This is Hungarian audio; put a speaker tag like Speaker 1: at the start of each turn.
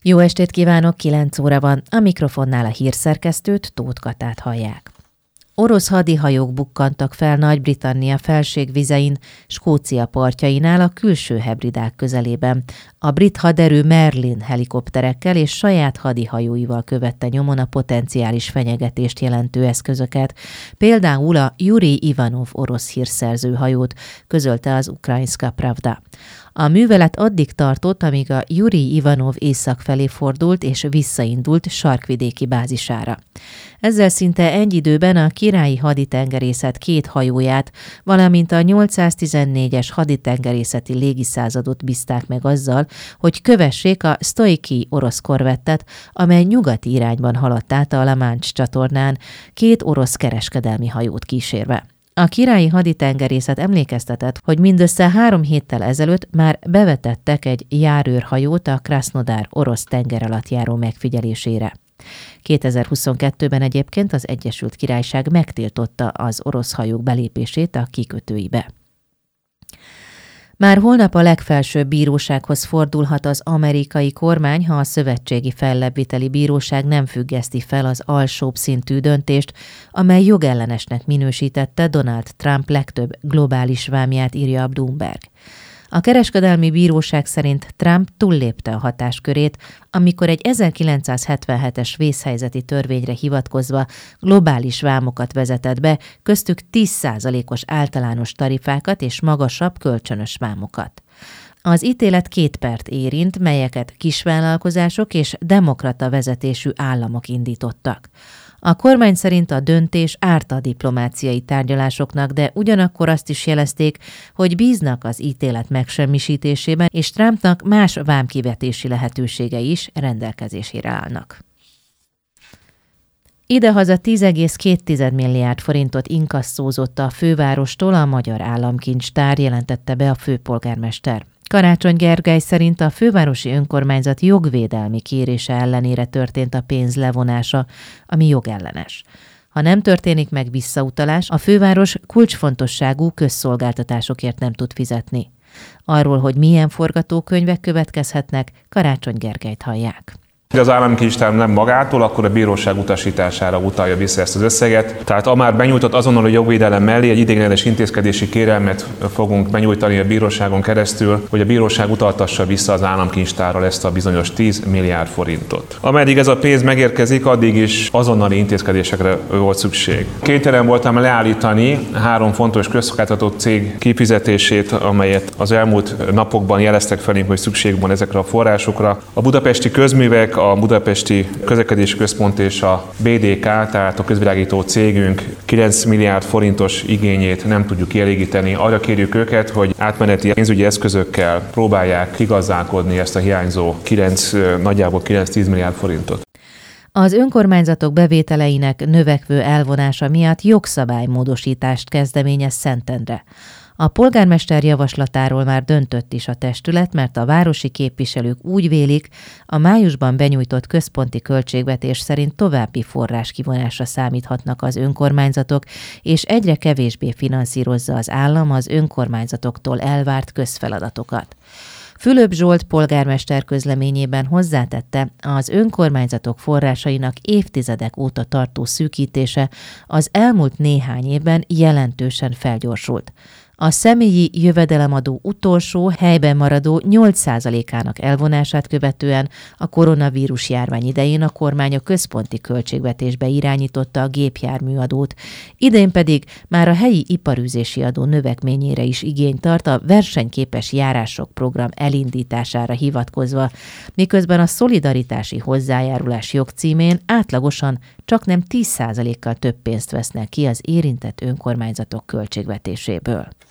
Speaker 1: Jó estét kívánok, 9 óra van, a mikrofonnál a hírszerkesztőt, Tóth Katát hallják. Orosz hadihajók bukkantak fel Nagy-Britannia felségvizein, Skócia partjainál a külső hebridák közelében. A brit haderő Merlin helikopterekkel és saját hadihajóival követte nyomon a potenciális fenyegetést jelentő eszközöket, például a Jurij Ivanov orosz hírszerző hajót, közölte az Ukrajinska Pravda. A művelet addig tartott, amíg a Jurij Ivanov észak felé fordult és visszaindult sarkvidéki bázisára. Ezzel szinte egy időben a királyi haditengerészet 2 hajóját, valamint a 814-es haditengerészeti légiszázadot bízták meg azzal, hogy kövessék a Stoichij orosz korvettet, amely nyugati irányban haladt át a La Manche csatornán, 2 orosz kereskedelmi hajót kísérve. A királyi haditengerészet emlékeztetett, hogy mindössze 3 héttel ezelőtt már bevetettek egy járőrhajót a Krasnodar orosz tengeralattjáró megfigyelésére. 2022-ben egyébként az Egyesült Királyság megtiltotta az orosz hajók belépését a kikötőibe. Már holnap a legfelsőbb bírósághoz fordulhat az amerikai kormány, ha a szövetségi fellebbviteli bíróság nem függeszti fel az alsóbb szintű döntést, amely jogellenesnek minősítette Donald Trump legtöbb globális vámját, írja a Bloomberg. A kereskedelmi bíróság szerint Trump túllépte a hatáskörét, amikor egy 1977-es vészhelyzeti törvényre hivatkozva globális vámokat vezetett be, köztük 10%-os általános tarifákat és magasabb kölcsönös vámokat. Az ítélet 2 pert érint, melyeket kisvállalkozások és demokrata vezetésű államok indítottak. A kormány szerint a döntés árt a diplomáciai tárgyalásoknak, de ugyanakkor azt is jelezték, hogy bíznak az ítélet megsemmisítésében, és Trumpnak más vámkivetési lehetőségei is rendelkezésére állnak. Idehaza 10,2 milliárd forintot inkasszózott a fővárostól a Magyar Államkincstár, jelentette be a főpolgármester. Karácsony Gergely szerint a fővárosi önkormányzat jogvédelmi kérése ellenére történt a pénz levonása, ami jogellenes. Ha nem történik meg visszautalás, a főváros kulcsfontosságú közszolgáltatásokért nem tud fizetni. Arról, hogy milyen forgatókönyvek következhetnek, Karácsony Gergelyt hallják.
Speaker 2: De az államkincstár nem magától, akkor a bíróság utasítására utalja vissza ezt az összeget. Tehát a már benyújtott azonnali jogvédelem mellé egy ideiglenes intézkedési kérelmet fogunk benyújtani a bíróságon keresztül, hogy a bíróság utaltassa vissza az államkincstárral ezt a bizonyos 10 milliárd forintot. Ameddig ez a pénz megérkezik, addig is azonnali intézkedésekre volt szükség. Kénytelen voltam leállítani 3 fontos közszolgáltató cég kifizetését, amelyet az elmúlt napokban jeleztek felénk, hogy szükség van ezekre a forrásokra. A budapesti közművek, a Budapesti Közlekedési Központ és a BDK, tehát a közvilágító cégünk 9 milliárd forintos igényét nem tudjuk kielégíteni. Arra kérjük őket, hogy átmeneti pénzügyi eszközökkel próbálják kigazdálkodni ezt a hiányzó nagyjából 9-10 milliárd forintot.
Speaker 1: Az önkormányzatok bevételeinek növekvő elvonása miatt jogszabálymódosítást kezdeményez Szentendre. A polgármester javaslatáról már döntött is a testület, mert a városi képviselők úgy vélik, a májusban benyújtott központi költségvetés szerint további forráskivonásra számíthatnak az önkormányzatok, és egyre kevésbé finanszírozza az állam az önkormányzatoktól elvárt közfeladatokat. Fülöp Zsolt polgármester közleményében hozzátette, az önkormányzatok forrásainak évtizedek óta tartó szűkítése az elmúlt néhány évben jelentősen felgyorsult. A személyi jövedelemadó utolsó helyben maradó 8%-ának elvonását követően a koronavírus járvány idején a kormány a központi költségvetésbe irányította a gépjárműadót, idén pedig már a helyi iparűzési adó növekményére is igényt tart a versenyképes járások program elindítására hivatkozva, miközben a szolidaritási hozzájárulás jogcímén átlagosan csaknem 10%-kal több pénzt vesznek ki az érintett önkormányzatok költségvetéséből.